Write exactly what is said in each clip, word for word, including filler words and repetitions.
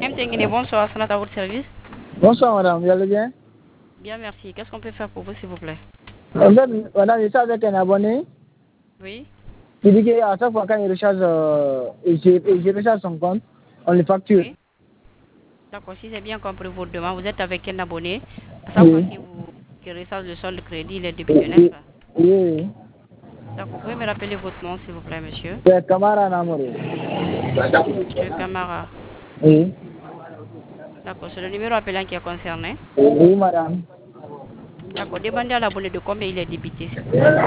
Bonsoir, c'est à votre service. Bonsoir madame, vous allez bien? Bien, merci. Qu'est-ce qu'on peut faire pour vous, s'il vous plaît? En fait, madame, je suis avec un abonné. Oui. Il dit qu'à chaque fois quand il recharge, euh, il, il recharge son compte, on le facture. Oui. D'accord, si j'ai bien compris votre demande, vous êtes avec un abonné. À chaque fois Oui. que vous que recharge le solde de crédit, il est débité, n'est-ce pas? Oui, oui. D'accord, vous pouvez me rappeler votre nom, s'il vous plaît, monsieur? C'est Kamara Namori. Monsieur Camara. Oui. D'accord, c'est le numéro appelant qui est concerné. Oui, madame. D'accord, demandez à l'abonné de combien il est débité, s'il vous plaît.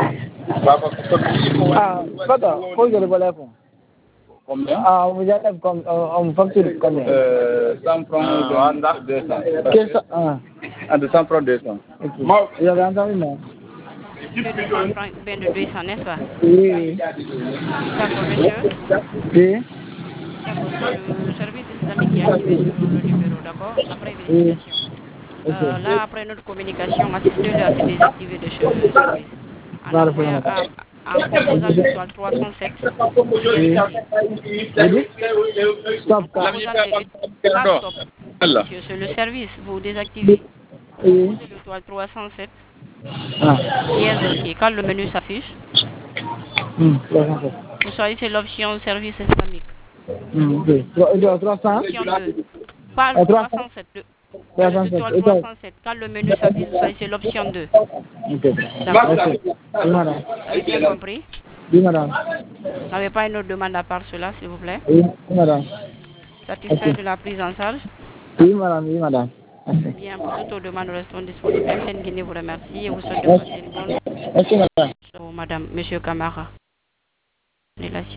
Ah, pardon, faut que je le relève. Combien? Ah, on vous enlève comme, on vous facture combien? Euh, cent francs, deux cents. Quel ça? Ah. Ah, de cent francs, deux cents. Ok. Vous avez entendu, non? De deux cents francs, bien de deux cents, n'est-ce pas? Oui, oui. D'accord, monsieur. Oui. D'accord, c'est le service islamique qui est activé sur le numéro, d'accord? Après Oui. vérification. Ok. Euh, là, après notre communication, assistez-le à se désactiver de ce service. En Voilà, c'est envoyant, madame. en, en composant l'étoile trois cent sept, vous Oui. désactivez. Vous dites? Stop, En stop. composant les, pas stop, monsieur, c'est le service, vous désactivez. Oui. Composez l'étoile trois cent sept, Ah. dièse OK. Quand le menu s'affiche, Hmm. trois cent sept. vous choisissez l'option service islamique. Hmm. Ok. Trois- trois cents. Option deux. Pas le Euh, trois cents. trois cent sept, le, trois cent sept. l'étoile Étoile. trois cent sept. Quand le menu s'affiche, vous choisissez l'option deux. Ok. D'accord. Merci. Oui, madame. Vous avez bien compris? Oui, madame. Vous n'avez pas une autre demande à part cela, s'il vous plaît? Oui, madame. Satisfait Ok. de la prise en charge? Oui, madame. Oui, madame. Merci. Bien, pour toutes vos demandes, nous restons disponibles. M T N Guinée vous remercie et vous souhaite de Merci. passer une bonne Merci, madame. journée, madame, monsieur Camara.